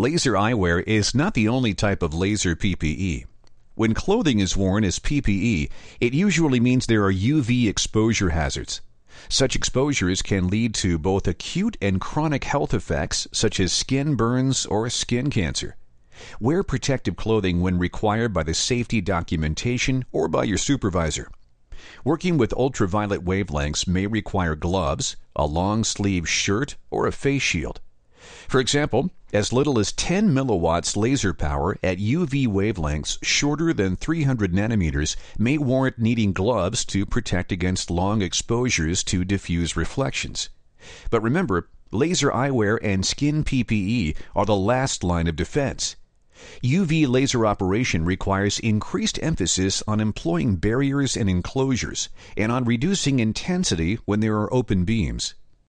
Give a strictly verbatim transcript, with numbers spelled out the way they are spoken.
Laser eyewear is not the only type of laser P P E. When clothing is worn as P P E, it usually means there are U V exposure hazards. Such exposures can lead to both acute and chronic health effects such as skin burns or skin cancer. Wear protective clothing when required by the safety documentation or by your supervisor. Working with ultraviolet wavelengths may require gloves, a long-sleeve shirt, or a face shield. For example, as little as ten milliwatts laser power at U V wavelengths shorter than three hundred nanometers may warrant needing gloves to protect against long exposures to diffuse reflections. But remember, laser eyewear and skin P P E are the last line of defense. U V laser operation requires increased emphasis on employing barriers and enclosures, and on reducing intensity when there are open beams.